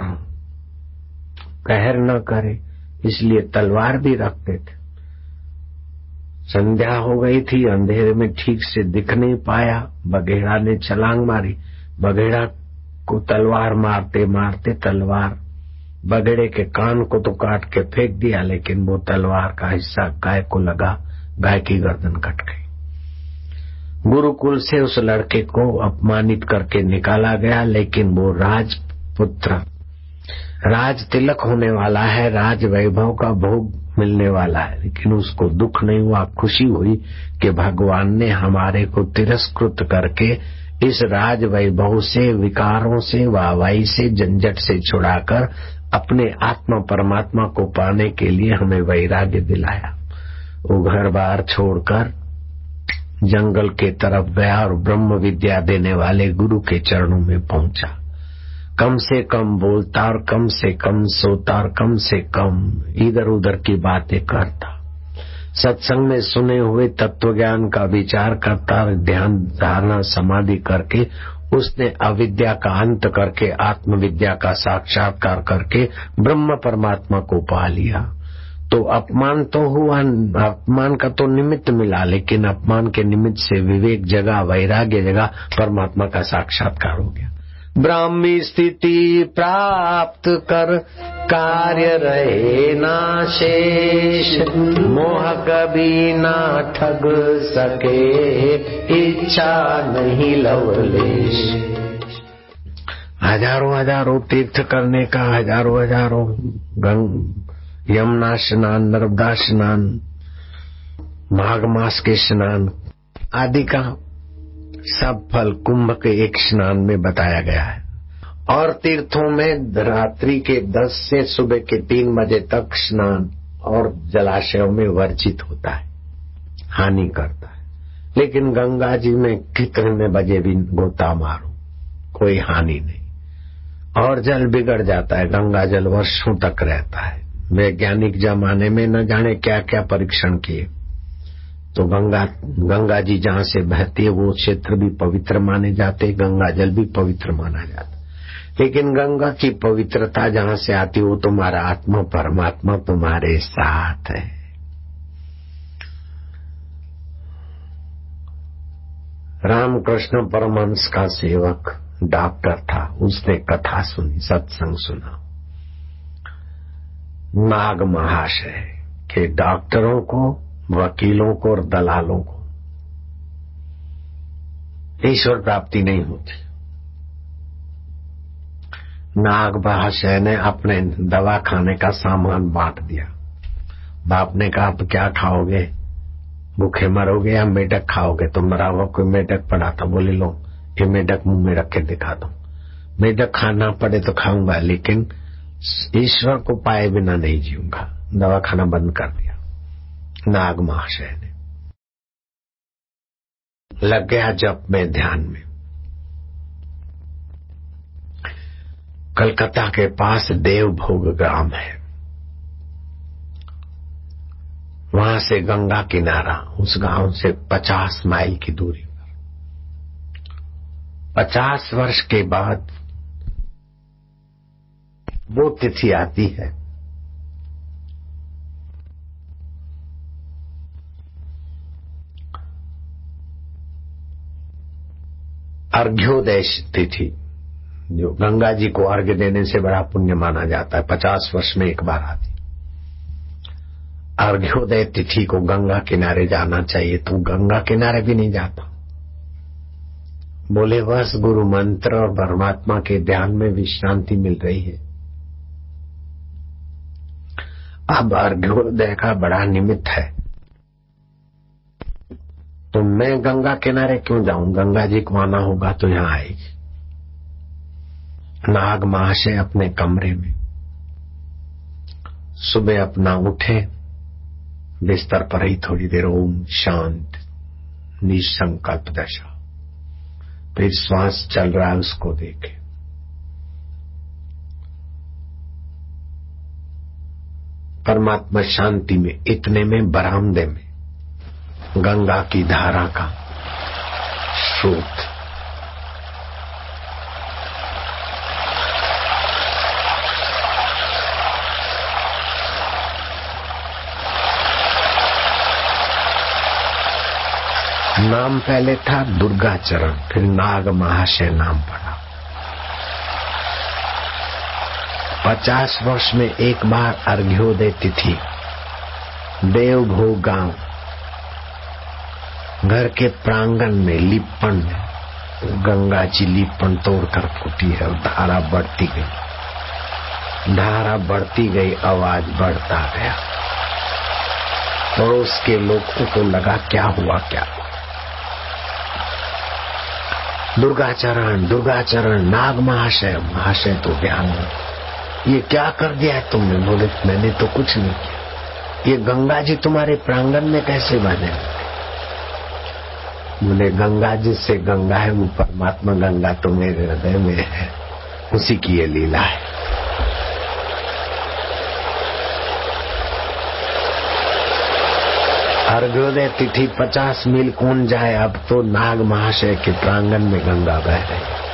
[SPEAKER 1] कहर न करे इसलिए तलवार भी रखते थे। संध्या हो गई थी, अंधेरे में ठीक से दिख नहीं पाया। बघेड़ा ने छलांग मारी, बघेड़ा को तलवार मारते मारते तलवार बघेड़े के कान को तो काट के फेंक दिया, लेकिन वो तलवार का हिस्सा गाय को लगा, गाय की गर्दन कट गई। गुरुकुल से उस लड़के को अपमानित करके निकाला गया, लेकिन वो राजपुत्र, राज तिलक होने वाला है, राज वैभव का भोग मिलने वाला है, लेकिन उसको दुख नहीं हुआ, खुशी हुई कि भगवान ने हमारे को तिरस्कृत करके इस राज वैभव से, विकारों से, वाहवाही से, झंझट से छुड़ाकर अपने आत्मा परमात्मा को पाने के लिए हमें वैराग्य दिलाया। वो घर बार छोड़कर जंगल के तरफ गया और ब्रह्म विद्या देने वाले गुरु के चरणों में पहुंचा। कम से कम बोलता और कम से कम सोता और कम से कम इधर उधर की बातें करता। सत्संग में सुने हुए तत्व ज्ञान का विचार करता, ध्यान धारणा समाधि करके उसने अविद्या का अंत करके आत्मविद्या का साक्षात्कार करके ब्रह्म परमात्मा को पा लिया। तो अपमान तो हुआ, अपमान का तो निमित्त मिला, लेकिन अपमान के निमित्त से विवेक जगा, वैराग्य जगा, परमात्मा का साक्षात्कार हो गया। ब्राह्मी स्थिति प्राप्त कर कार्य रहे ना शेष, मोह कभी ना ठग सके, इच्छा नहीं लवलेश। हजारों हजारों तीर्थ करने का, हजारों हजारों यमुना स्नान, नर्मदा स्नान, माघ मास के स्नान आदि का सब फल कुंभ के एक स्नान में बताया गया है। और तीर्थों में रात्रि के 10 से सुबह के 3 बजे तक स्नान और जलाशयों में वर्जित होता है, हानि करता है। लेकिन गंगा जी में कितने बजे भी गोता मारो कोई हानि नहीं, और जल बिगड़ जाता है। गंगा जल वर्षों तक रहता है। वैज्ञानिक जमाने में न जाने क्या क्या परीक्षण किए, तो गंगा जी जहाँ से बहती है वो क्षेत्र भी पवित्र माने जाते, गंगा जल भी पवित्र माना जाता। लेकिन गंगा की पवित्रता जहाँ से आती वो तुम्हारा आत्मा परमात्मा तुम्हारे साथ है। रामकृष्ण परमहंस का सेवक डॉक्टर था, उसने कथा सुनी, सत्संग सुना। नाग महाशय के डॉक्टरों को, वकीलों को और दलालों को ईश्वर प्राप्ति नहीं होती। नाग महाशय ने अपने दवा खाने का सामान बांट दिया। बाप ने कहा आप क्या खाओगे, भूखे मरोगे या मेढक खाओगे? तो मरा हुआ कोई मेढक पड़ा था, बोले लो ये मेढक मुंह में रख के दिखा दो। मेढक खाना पड़े तो खाऊंगा, लेकिन ईश्वर को पाए बिना नहीं जीऊंगा। दवा खाना बंद कर दिया। नाग महाशय ने लग गया जप में, ध्यान में। कलकत्ता के पास देवभोग ग्राम है, वहां से गंगा किनारा, उस गांव से 50 माइल की दूरी पर। 50 वर्ष के बाद वो तिथि आती है अर्घ्योदय तिथि, जो गंगा जी को अर्घ्य देने से बड़ा पुण्य माना जाता है। 50 वर्ष में एक बार आती अर्घ्योदय तिथि को गंगा किनारे जाना चाहिए, तो गंगा किनारे भी नहीं जाता। बोले बस गुरु मंत्र और परमात्मा के ध्यान में विश्रांति मिल रही है। अब अर्घ्योदय का बड़ा निमित्त है, तो मैं गंगा किनारे क्यों जाऊं? गंगा जी को आना होगा तो यहाँ आएगी। नाग महाशय अपने कमरे में सुबह अपना उठे, बिस्तर पर ही थोड़ी देर ओम शांत निसंकल्प दशा, फिर श्वास चल रहा है उसको देखे। परमात्मा शांति में, इतने में बरामदे में गंगा की धारा का स्रोत, नाम पहले था दुर्गाचरण, फिर नाग महाशय नाम पड़ा। 50 वर्ष में एक बार अर्घ्योदय तिथि, देवभोग गांव, घर के प्रांगण में लिपण में गंगा जी लिपण तोड़कर फूटी है और धारा बढ़ती गई, धारा बढ़ती गई, आवाज बढ़ता गया। पड़ोस के लोगों को लगा क्या हुआ क्या। दुर्गाचरण दुर्गाचरण, नाग महाशय। महाशय तो ध्यान में, ये क्या कर दिया है तुमने? बोले मैंने तो कुछ नहीं किया। ये गंगा जी तुम्हारे प्रांगण में कैसे बने? बोले गंगा जी से गंगा है, वो परमात्मा गंगा तो मेरे हृदय में है, उसी की ये लीला है। अर्घ्योदय तिथि 50 मील कौन जाए, अब तो नाग महाशय के प्रांगण में गंगा बह रही है।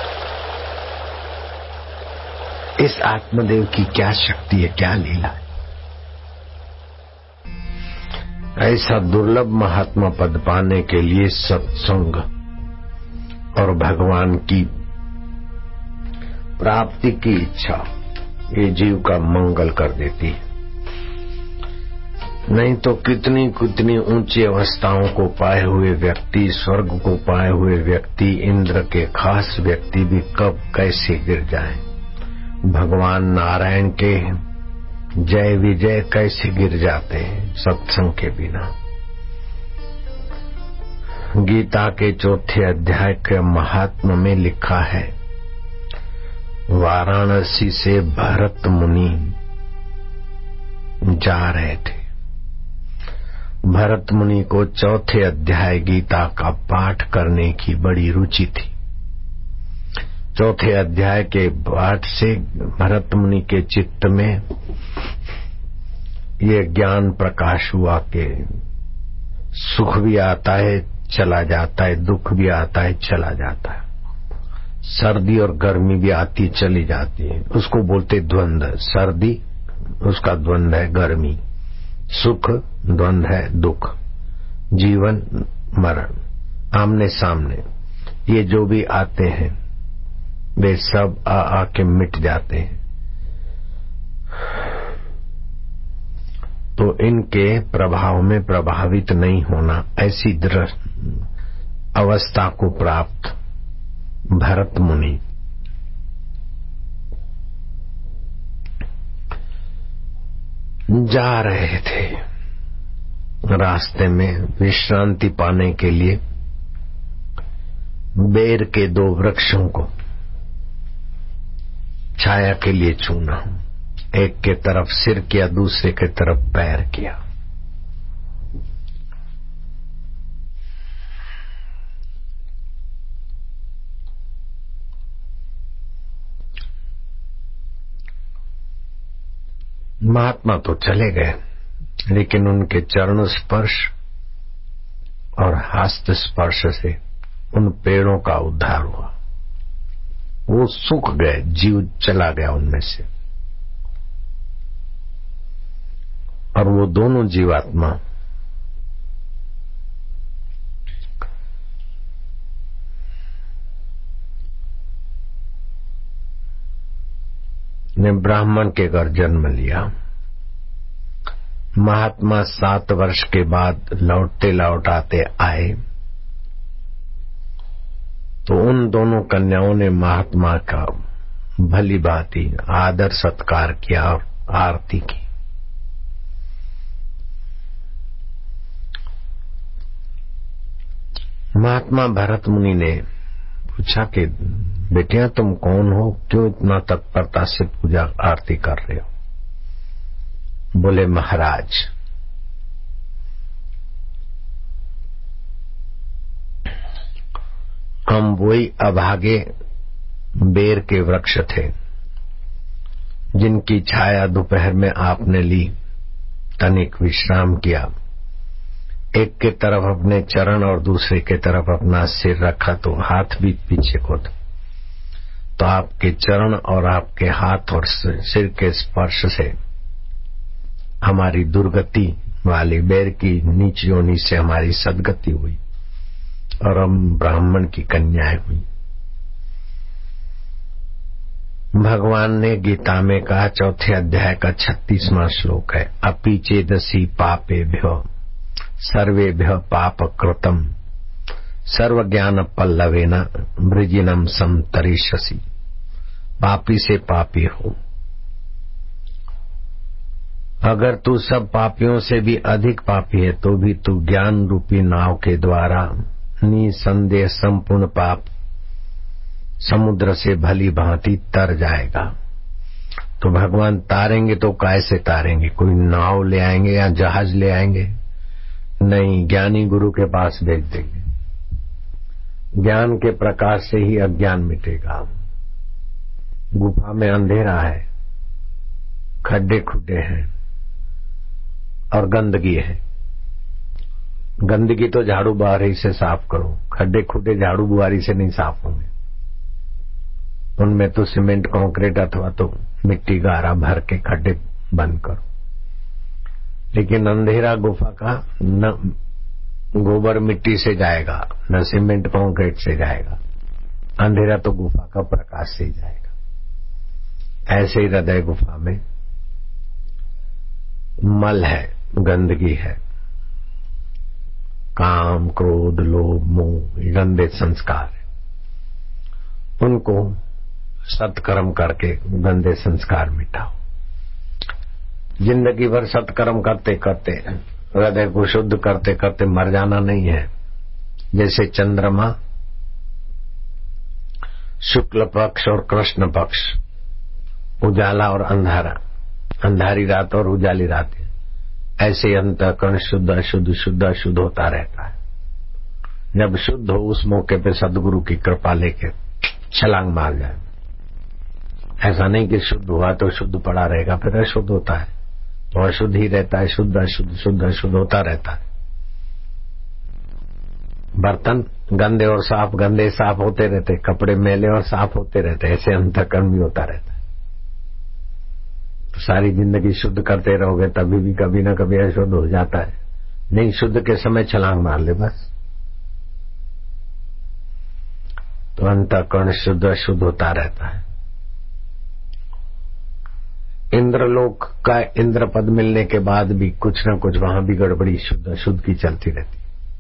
[SPEAKER 1] इस आत्मदेव की क्या शक्ति है, क्या लीला है। ऐसा दुर्लभ महात्मा पद पाने के लिए सत्संग और भगवान की प्राप्ति की इच्छा ये जीव का मंगल कर देती है। नहीं तो कितनी कितनी ऊंची अवस्थाओं को पाए हुए व्यक्ति, स्वर्ग को पाए हुए व्यक्ति, इंद्र के खास व्यक्ति भी कब कैसे गिर जाएं। भगवान नारायण के जय विजय कैसे गिर जाते हैं सत्संग के बिना। गीता के 4थे अध्याय के महात्म्य में लिखा है, वाराणसी से भरत मुनि जा रहे थे। भरत मुनि को 4थे अध्याय गीता का पाठ करने की बड़ी रुचि थी। 4थे अध्याय के पाठ से भरत मुनि के चित्त में ये ज्ञान प्रकाश हुआ कि सुख भी आता है चला जाता है, दुख भी आता है चला जाता है, सर्दी और गर्मी भी आती चली जाती है। उसको बोलते द्वंद्व। सर्दी उसका द्वंद्व है गर्मी, सुख द्वंद्व है दुख, जीवन मरण, आमने सामने ये जो भी आते हैं वे सब आके मिट जाते हैं। तो इनके प्रभाव में प्रभावित नहीं होना, ऐसी दृढ़ अवस्था को प्राप्त भरत मुनि जा रहे थे। रास्ते में विश्रांति पाने के लिए बेर के 2 वृक्षों को छाया के लिए चुना। एक के तरफ सिर किया, दूसरे के तरफ पैर किया। महात्मा तो चले गए, लेकिन उनके चरण स्पर्श और हस्त स्पर्श से उन पेड़ों का उद्धार हुआ। वो सूख गए, जीव चला गया उनमें से, और वो दोनों जीवात्मा ने ब्राह्मण के घर जन्म लिया। महात्मा 7 वर्ष के बाद लौटते लौटाते आए तो उन दोनों कन्याओं ने महात्मा का भली भांति आदर सत्कार किया और आरती की। महात्मा भरत मुनि ने पूछा कि बेटियां तुम कौन हो, क्यों इतना तत्परता से पूजा आरती कर रहे हो? बोले महाराज, हम वही अभागे बेर के वृक्ष थे जिनकी छाया दोपहर में आपने ली, तनिक विश्राम किया, एक के तरफ अपने चरण और दूसरे के तरफ अपना सिर रखा तो हाथ भी पीछे को था, तो आपके चरण और आपके हाथ और सिर के स्पर्श से हमारी दुर्गति वाली बेर की नीच योनि से हमारी सदगति हुई और हम ब्राह्मण की कन्याएं हुई। भगवान ने गीता में कहा, चौथे अध्याय का 36वां श्लोक है, अपि चेदसि पापेभ्यो सर्वेभ्यो पाप कृतम सर्व ज्ञान पल्लवेन वृजिनम समतरिष्यसि। पापी से पापी हो, अगर तू सब पापियों से भी अधिक पापी है तो भी तू ज्ञान रूपी नाव के द्वारा निसंदेह संपूर्ण पाप समुद्र से भली भांति तर जाएगा। तो भगवान तारेंगे तो कैसे तारेंगे? कोई नाव ले आएंगे या जहाज ले आएंगे? नहीं, ज्ञानी गुरु के पास भेज देंगे। ज्ञान के प्रकाश से ही अज्ञान मिटेगा। गुफा में अंधेरा है, खड्डे खुड्डे हैं और गंदगी है। गंदगी तो झाड़ू बुआरी से साफ करो, खड्डे खुड्डे झाड़ू बुआरी से नहीं साफ होंगे। उनमें तो सीमेंट कंक्रीट अथवा तो मिट्टी गारा भर के खड्डे बंद करो। लेकिन अंधेरा गुफा का न गोबर मिट्टी से जाएगा न सीमेंट कंक्रीट से जाएगा, अंधेरा तो गुफा का प्रकाश से ही जाएगा। ऐसे ही हृदय गुफा में मल है, गंदगी है, काम क्रोध लोभ मोह गंदे संस्कार है। उनको सत्कर्म करके गंदे संस्कार मिटाओ। जिंदगी भर सत्कर्म करते करते हृदय को शुद्ध करते करते मर जाना नहीं है। जैसे चंद्रमा शुक्ल पक्ष और कृष्ण पक्ष, उजाला और अंधारा, अंधारी रात और उजाली रात, ऐसे अंतःकरण शुद्ध अशुद्ध शुद्ध अशुद्ध होता रहता है। जब शुद्ध हो उस मौके पे सदगुरु की कृपा लेके छलांग मार जाए। ऐसा नहीं कि शुद्ध हुआ तो शुद्ध पड़ा रहेगा, फिर अशुद्ध होता है तो अशुद्ध ही रहता है, शुद्ध अशुद्ध शुद्ध अशुद्ध होता रहता है। बर्तन गंदे और साफ, गंदे साफ होते रहते, कपड़े मैले और साफ होते रहते, ऐसे अंतःकरण भी होता रहता है। तो सारी जिंदगी शुद्ध करते रहोगे तभी भी कभी ना कभी अशुद्ध हो जाता है। नहीं, शुद्ध के समय छलांग मार ले बस, तो अंतःकरण शुद्ध अशुद्ध होता रहता है। इंद्रलोक का इंद्र पद मिलने के बाद भी कुछ न कुछ वहां भी गड़बड़ी शुद्ध अशुद्ध की चलती रहती।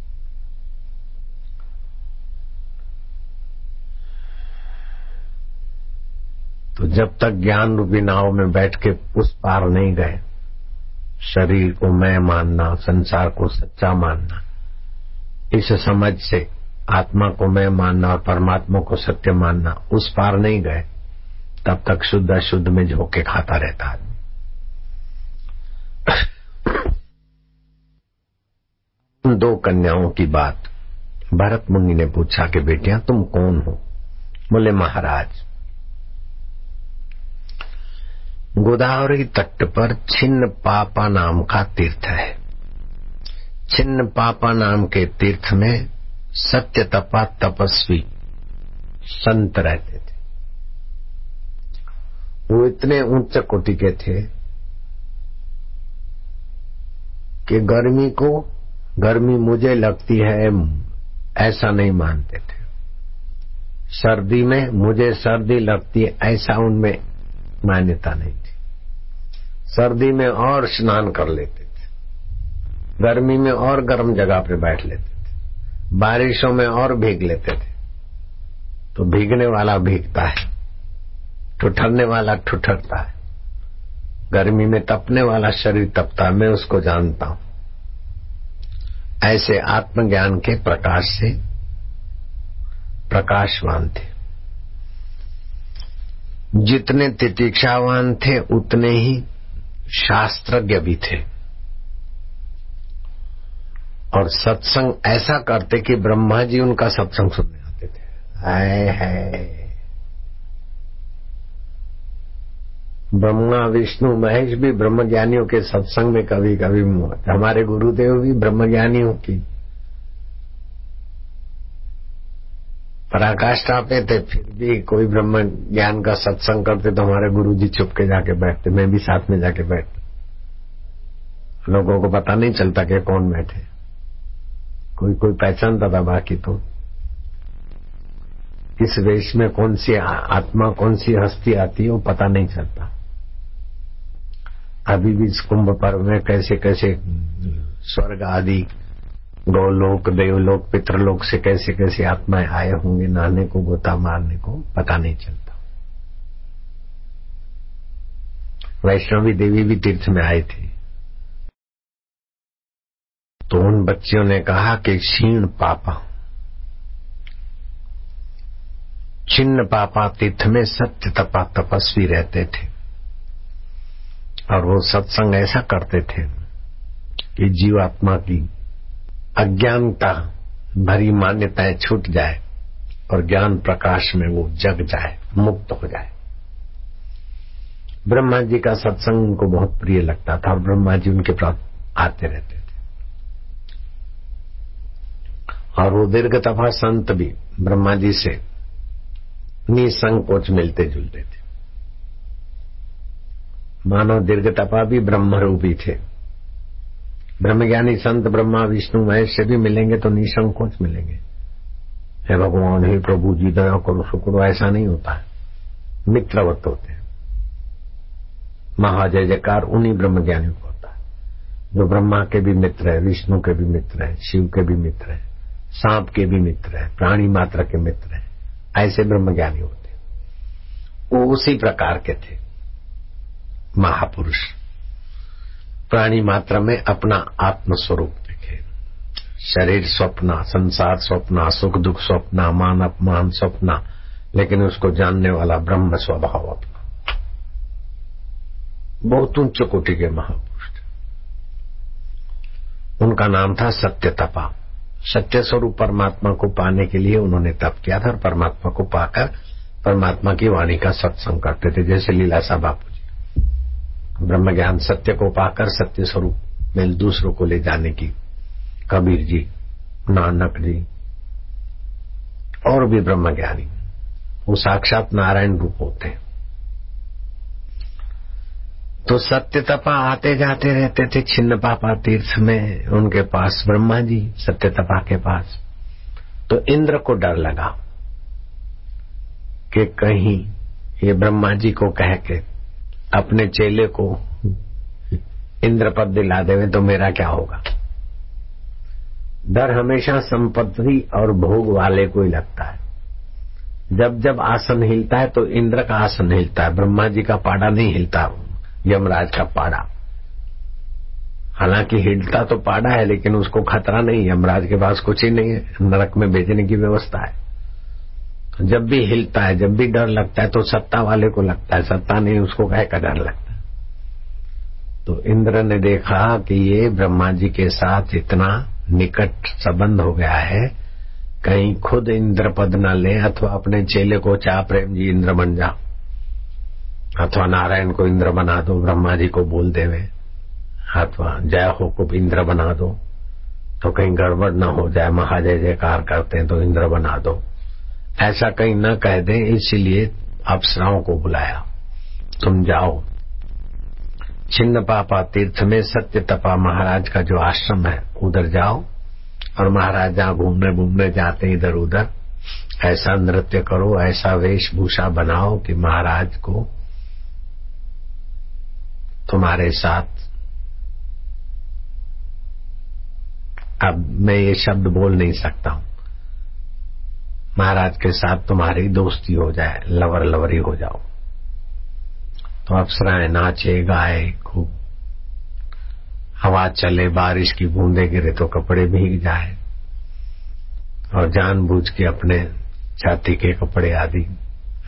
[SPEAKER 1] तो जब तक ज्ञान रूपी नाव में बैठ के उस पार नहीं गए, शरीर को मैं मानना, संसार को सच्चा मानना, इस समझ से आत्मा को मैं मानना और परमात्मा को सत्य मानना, उस पार नहीं गए, तब तक शुद्ध अशुद्ध में झोंके खाता रहता है। दो कन्याओं की बात भरत मुनि ने पूछा कि बेटियां तुम कौन हो? बोले महाराज, गोदावरी तट पर छिन्न पापा नाम का तीर्थ है। छिन्न पापा नाम के तीर्थ में सत्य तपा तपस्वी संत रहते थे। वो इतने उच्च कोटि के थे कि गर्मी मुझे लगती है ऐसा नहीं मानते थे। सर्दी में मुझे सर्दी लगती है ऐसा उनमें मान्यता नहीं थी। सर्दी में और स्नान कर लेते थे, गर्मी में और गर्म जगह पे बैठ लेते थे, बारिशों में और भीग लेते थे। तो भीगने वाला भीगता है, ठुठरने वाला ठुठरता है, गर्मी में तपने वाला शरीर तपता है, मैं उसको जानता हूं। ऐसे आत्मज्ञान के प्रकाश से प्रकाशवान थे। जितने तितिक्षावान थे उतने ही शास्त्रज्ञ भी थे, और सत्संग ऐसा करते कि ब्रह्मा जी उनका सत्संग सुनने आते थे। है ब्रह्मा विष्णु महेश भी ब्रह्मज्ञानियों के सत्संग में कभी कभी हमारे गुरुदेव भी ब्रह्मज्ञानियों की पराकाष्ठा पे थे, फिर भी कोई ब्रह्म ज्ञान का सत्संग करते तो हमारे गुरुजी चुप के जाके बैठते, मैं भी साथ में जाके बैठता, लोगों को पता नहीं चलता कि कौन बैठे, कोई कोई पहचानता था, बाकी तो इस वेश में कौन सी आत्मा कौन सी हस्ती आती है वो पता नहीं चलता। अभी भी इस कुंभ पर्व में कैसे कैसे स्वर्ग आदि गौलोक देवलोक पितृलोक से कैसे कैसे आत्माएं आए होंगे नहाने को गोता मारने को, पता नहीं चलता। वैष्णवी देवी भी तीर्थ में आए थे, तो उन बच्चियों ने कहा कि छिन्न पापा तीर्थ में सत्य तपा तपस्वी रहते थे, और वो सत्संग ऐसा करते थे कि जीवात्मा की अज्ञानता भरी मान्यताएं छूट जाए और ज्ञान प्रकाश में वो जग जाए, मुक्त हो जाए। ब्रह्मा जी का सत्संग उनको बहुत प्रिय लगता था और ब्रह्मा जी उनके पास आते रहते थे, और वो दीर्घ तपा संत भी ब्रह्मा जी से निसंकोच मिलते जुलते थे। मानो दीर्घ तपा भी ब्रह्मरूपी थे। ब्रह्मज्ञानी संत ब्रह्मा विष्णु महेश से भी मिलेंगे तो निसंकोच मिलेंगे। हे भगवान, हे प्रभु जी दया करो शुक्र, ऐसा नहीं होता है, मित्रवत होते हैं। महाजय जयकार उन्हीं ब्रह्मज्ञानियों को होता है जो ब्रह्मा के भी मित्र है, विष्णु के भी मित्र है, शिव के भी मित्र है, सांप के भी मित्र है, प्राणी मात्र के मित्र है। ऐसे ब्रह्मज्ञानी होते हैं। वो उसी प्रकार के थे महापुरुष, प्राणी मात्र में अपना आत्म स्वरूप देखे। शरीर स्वप्ना, संसार स्वप्ना, सुख दुख स्वप्ना, मान अपमान स्वप्ना, लेकिन उसको जानने वाला ब्रह्म स्वभाव अपना। बहुत उच्च कोटि के महापुरुष थे। उनका नाम था सत्य तपा। सत्य स्वरूप परमात्मा को पाने के लिए उन्होंने तप किया था और परमात्मा को पाकर परमात्मा की वाणी का सत्संग करते थे, जैसे लीलासा बापू जी। ब्रह्म ज्ञान सत्य को पाकर सत्य स्वरूप में दूसरों को ले जाने की कबीर जी, नानक जी और भी ब्रह्म ज्ञानी, वो साक्षात नारायण रूप होते हैं। तो सत्य तपा आते जाते रहते थे छिन्न पापा तीर्थ में, उनके पास ब्रह्मा जी सत्य तपा के पास। तो इंद्र को डर लगा कि कहीं ये ब्रह्मा जी को कह के अपने चेले को इंद्र पद दिला देवे तो मेरा क्या होगा। डर हमेशा संपत्ति और भोग वाले को ही लगता है। जब जब आसन हिलता है तो इंद्र का आसन हिलता है, ब्रह्मा जी का पाड़ा नहीं हिलता, यमराज का पाड़ा। हालांकि हिलता तो पाड़ा है लेकिन उसको खतरा नहीं, यमराज के पास कुछ ही नहीं है, नरक में भेजने की व्यवस्था है। जब भी हिलता है, जब भी डर लगता है तो सत्ता वाले को लगता है, सत्ता नहीं उसको कहे का डर लगता है। तो इंद्र ने देखा कि ये ब्रह्मा जी के साथ इतना निकट संबंध हो गया है, कहीं खुद इंद्र पद न ले अथवा अपने चेले को चाह प्रेम जी इंद्र बन जा, अथवा नारायण को इंद्र बना दो, ब्रह्मा जी को बोल देवे, अथवा जय हो को इंद्र बना दो, तो कहीं गड़बड़ न हो जाए, महाजय जयकार करते हैं तो इंद्र बना दो, ऐसा कहीं न कह दे। इसीलिए अप्सराओं को बुलाया, तुम जाओ छिन्न पापा तीर्थ में सत्य तपा महाराज का जो आश्रम है उधर जाओ, और महाराज जहाँ घूमने घूमने जाते इधर उधर ऐसा नृत्य करो, ऐसा वेशभूषा बनाओ कि महाराज को तुम्हारे साथ, अब मैं ये शब्द बोल नहीं सकता हूं, महाराज के साथ तुम्हारी दोस्ती हो जाए, लवर लवरी हो जाओ। तो अप्सराएं नाचे गाए, खूब हवा चले, बारिश की बूंदे गिरे तो कपड़े भीग जाए, और जानबूझ के अपने छाती के कपड़े आदि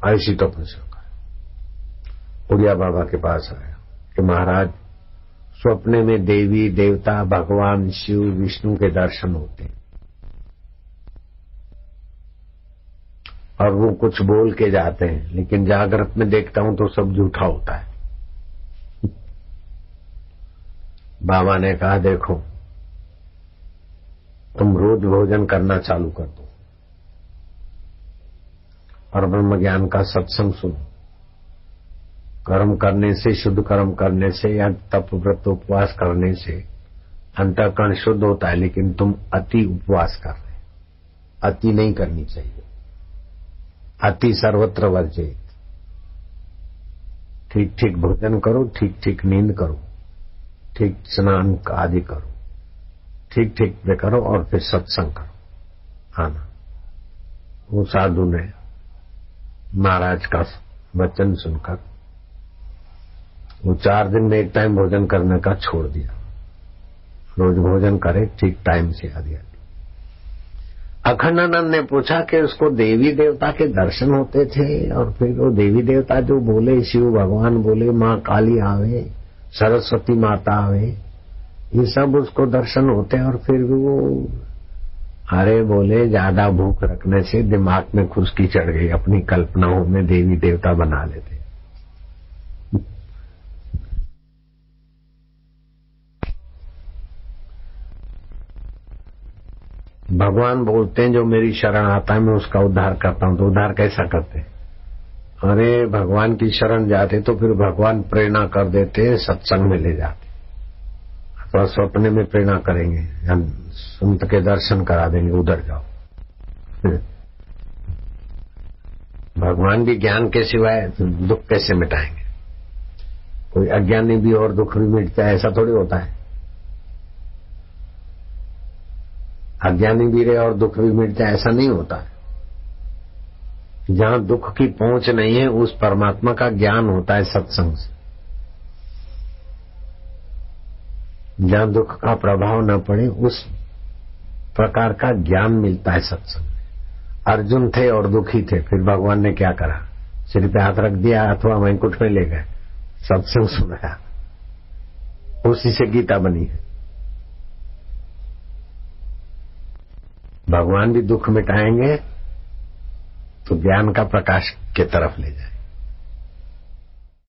[SPEAKER 1] ऐसी तपस्या कर। उड़िया बाबा के पास आया कि महाराज स्वप्ने में देवी देवता भगवान शिव विष्णु के दर्शन होते हैं और वो कुछ बोल के जाते हैं, लेकिन जागृत में देखता हूं तो सब झूठा होता है। बाबा ने कहा देखो तुम रोज भोजन करना चालू कर दो और ब्रह्म ज्ञान का सत्संग सुनो। कर्म करने से, शुद्ध कर्म करने से या तप व्रत उपवास करने से अंतःकरण शुद्ध होता है, लेकिन तुम अति उपवास कर रहे, अति नहीं करनी चाहिए। अति सर्वत्र वर्जित। ठीक ठीक भोजन करो, ठीक ठीक नींद करो, ठीक स्नान आदि करो, ठीक ठीक वे करो और फिर सत्संग करो। आना। वो साधु ने महाराज का वचन सुनकर वो 4 दिन में एक टाइम भोजन करने का छोड़ दिया। रोज भोजन करे ठीक टाइम से आदि। अखंडानंद ने पूछा कि उसको देवी देवता के दर्शन होते थे और फिर वो देवी देवता जो बोले, शिव भगवान बोले, माँ काली आवे, सरस्वती माता आवे, ये सब उसको दर्शन होते हैं और फिर वो अरे बोले ज्यादा भूख रखने से दिमाग में खुश्की चढ़ गई, अपनी कल्पनाओं में देवी देवता बना लेते। भगवान बोलते हैं जो मेरी शरण आता है मैं उसका उद्धार करता हूं। तो उद्धार कैसा करते? अरे भगवान की शरण जाते तो फिर भगवान प्रेरणा कर देते, सत्संग में ले जाते, अथवा स्वप्न में प्रेरणा करेंगे, संत के दर्शन करा देंगे, उधर जाओ। भगवान भी ज्ञान के सिवाय दुख कैसे मिटाएंगे? कोई अज्ञानी भी और दुख भी मिटता है, ऐसा थोड़ी होता है। अज्ञानी भी रहे और दुख भी मिटता है, ऐसा नहीं होता है। जहां दुख की पहुंच नहीं है उस परमात्मा का ज्ञान होता है सत्संग से। जहां दुख का प्रभाव न पड़े उस प्रकार का ज्ञान मिलता है सत्संग में। अर्जुन थे और दुखी थे, फिर भगवान ने क्या करा? सिर पे हाथ रख दिया अथवा वैकुंठ में ले गए, सत्संग सुनाया, उसी से गीता बनी है। भगवान भी दुख मिटाएंगे तो ज्ञान का प्रकाश की तरफ ले जाए।